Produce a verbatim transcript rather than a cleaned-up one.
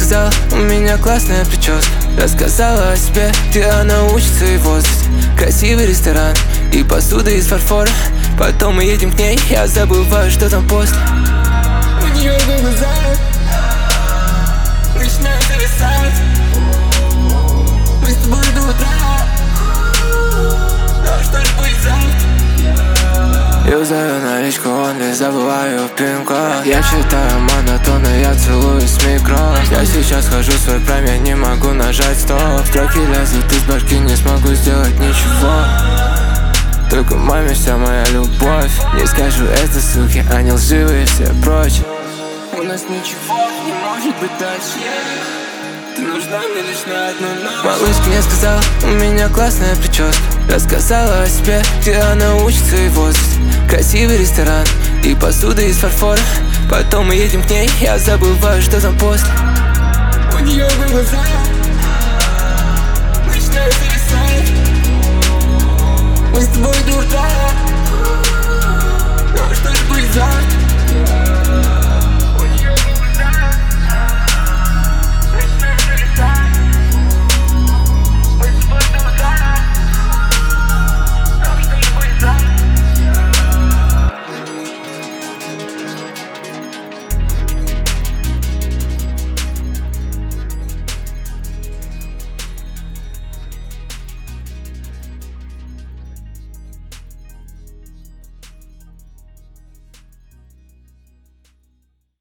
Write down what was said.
сказала, у меня классная прическа. Рассказала о себе, где она учится и возраст. Красивый ресторан и посуда из фарфора. Потом мы едем к ней, я забываю, что там после. У нее глаза начинают зависать. Мы с тобой до утра. Но что ж будет завтра? Юзаю наличку, онли, забываю пин-код. Я читаю монотонно, я целуюсь с микро. Я сейчас хожу в свой прайм, я не могу нажать стоп. Строки лезут из башки, не смогу сделать ничего. Только маме вся моя любовь. Не скажу это, суки, они лживые, все прочь. У нас ничего не может быть дальше. Ты нужна мне лишь на одну ночь. Малышка мне сказала, у меня классная прическа. Рассказала о себе, где она учится и возраст. Красивый ресторан и посуда из фарфора. Потом мы едем к ней, я забываю, что там после. У нее глаза начинают зависать. Мы с тобой до утра.